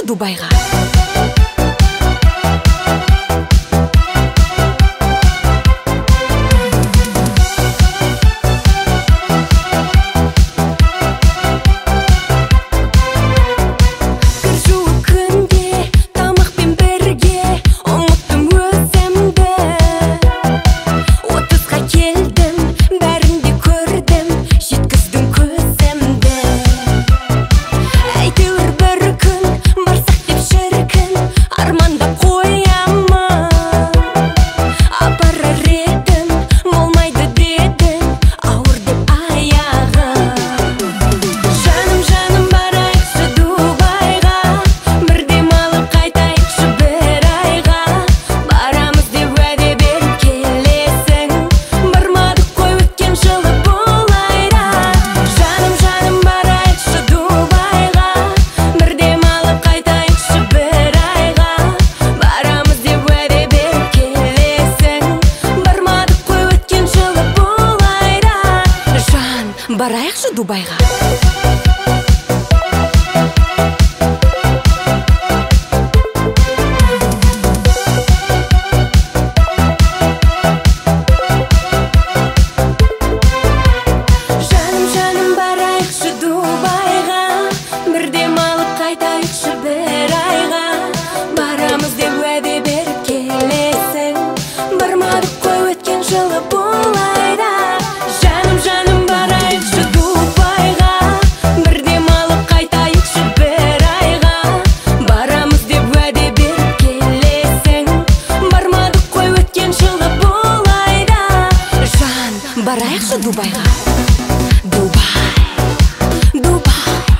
барайықшы Дубайға. Барайықшы Дубайға. Жаным барайықшы Дубайға, бір демалып қайтайықшы бір айға. Барамыз деп уәде беріп келесің, бармадық қой өткен жылы бұл айда. Жаным барайықшы Дубайға, бір демалып қайтайықшы бір айға. Барамыз деп уәде беріп келесің, бармадық қой өткен жылы бұл айда. Жан, барайықшы Дубайға. Дубай.